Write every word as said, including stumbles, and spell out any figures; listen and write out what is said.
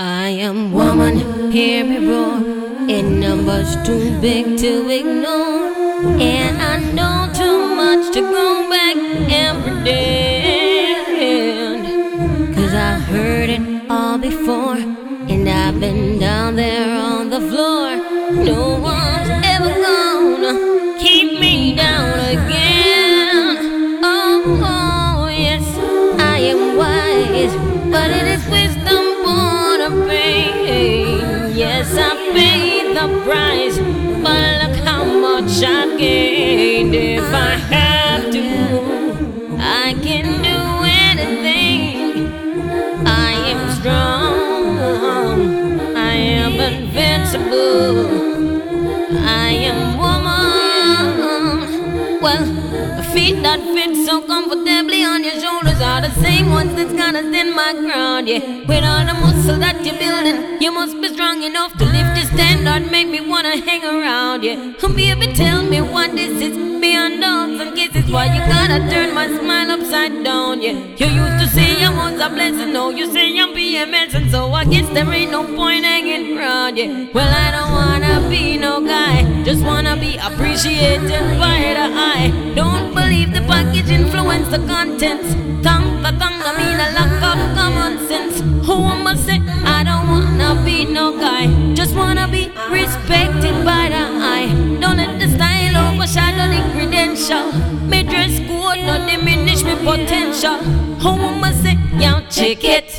I am woman, hear me roar. In numbers too big to ignore. And I know too much to go back and pretend. Cause I heard it all before. And I've been down there on the floor. No one's ever gonna keep me down again. Oh, oh yes, I am wise, but it is wisdom born of pain. Yes, I paid the price, but look how much I gained. If I have to, I can do anything. I am strong, I am invincible. I am woman. Well, feet that fit so comfortably on your shoulders are the same ones that's gonna stand my ground, yeah. With all the muscle that you're building, you must be strong enough to lift the standard, make me wanna hang around, yeah. Baby, tell me what this is beyond hugs and kisses. Why you gotta turn my smile upside down, yeah. You used to say I was a blessing, now you say I'm being medicine. So I guess there ain't no point hanging around, yeah. Well, I don't wanna be no guy, just wanna be appreciated by the eye. Don't believe the package influence the contents. Tongue for tongue, I mean a lack of common sense. Who am I say? I don't wanna be no guy, just wanna be respected by the eye. Don't let the style overshadow the credential. Me dress code no diminish me potential. Who am I say? Yo, check it.